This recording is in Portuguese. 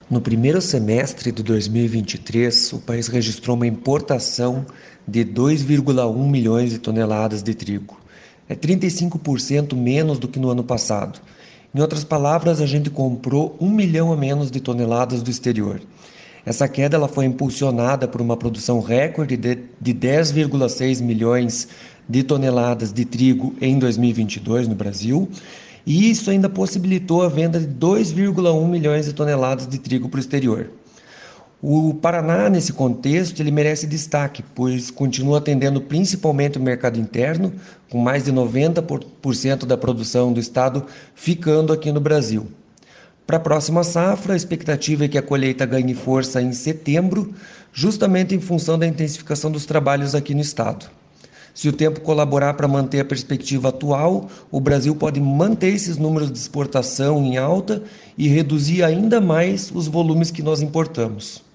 No primeiro semestre de 2023, o país registrou uma importação de 2,1 milhões de toneladas de trigo. É 35% menos do que no ano passado. Em outras palavras, a gente comprou 1 milhão a menos de toneladas do exterior. Essa queda ela foi impulsionada por uma produção recorde de 10,6 milhões de toneladas de trigo em 2022 no Brasil, e isso ainda possibilitou a venda de 2,1 milhões de toneladas de trigo para o exterior. O Paraná, nesse contexto, ele merece destaque, pois continua atendendo principalmente o mercado interno, com mais de 90% da produção do estado ficando aqui no Brasil. Para a próxima safra, a expectativa é que a colheita ganhe força em setembro, justamente em função da intensificação dos trabalhos aqui no estado. Se o tempo colaborar para manter a perspectiva atual, o Brasil pode manter esses números de exportação em alta e reduzir ainda mais os volumes que nós importamos.